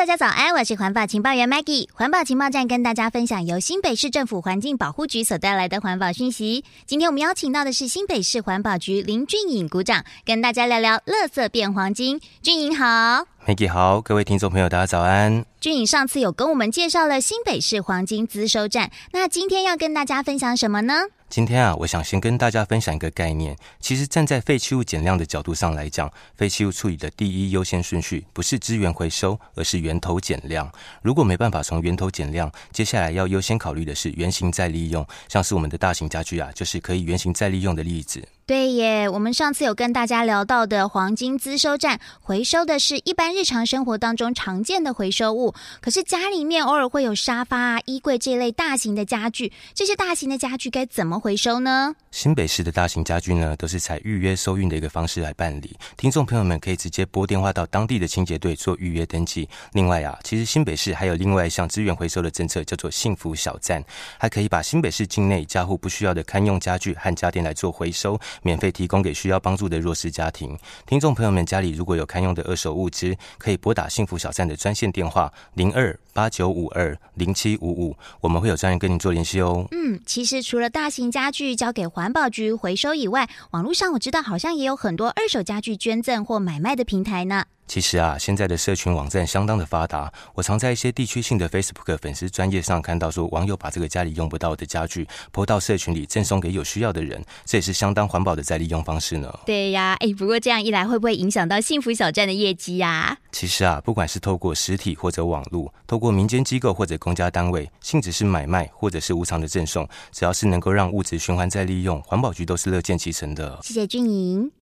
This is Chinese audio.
家早安，我是环保情报员 Maggie。环保情报站跟大家分享由新北市政府环境保护局所带来的环保讯息。今天我们邀请到的是新北市环保局林俊颖股长，跟大家聊聊垃圾变黄金。俊颖好。 Maggie 好，各位听众朋友大家早安。 俊颖上次有跟我们介绍了新北市黄金资收站，那今天要跟大家分享什么呢？ 今天我想先跟大家分享一个概念。其实站在废弃物减量的角度上来讲，废弃物处理的第一优先顺序不是资源回收，而是源头减量。如果没办法从源头减量，接下来要优先考虑的是原型再利用，像是我们的大型家具就是可以原型再利用的例子。 对耶，我们上次有跟大家聊到的黄金资收站，回收的是一般日常生活当中常见的回收物。可是家里面偶尔会有沙发衣柜这类大型的家具，这些大型的家具该怎么回收呢？ 新北市的大型家具呢，都是采预约收运的一个方式来办理。听众朋友们可以直接拨电话到当地的清洁队做预约登记。另外其实新北市还有另外一项资源回收的政策，叫做幸福小站，还可以把新北市境内家户不需要的堪用家具和家电来做回收，免费提供给需要帮助的弱势家庭。听众朋友们家里如果有堪用的二手物资，可以拨打幸福小站的专线电话0289520755，我们会有专人跟您做联系哦。 其实除了大型家具交给环保局回收以外，网络上我知道好像也有很多二手家具捐赠或买卖的平台呢。 其实现在的社群网站相当的发达，我常在一些地区性的 Facebook 粉丝专页上看到说，网友把这个家里用不到的家具po到社群里赠送给有需要的人，这也是相当环保的再利用方式呢。 对呀，不过这样一来会不会影响到幸福小站的业绩呀？ 其实不管是透过实体或者网络，透过民间机构或者公家单位，性质是买卖或者是无偿的赠送，只要是能够让物质循环再利用，环保局都是乐见其成的。 谢谢俊颖。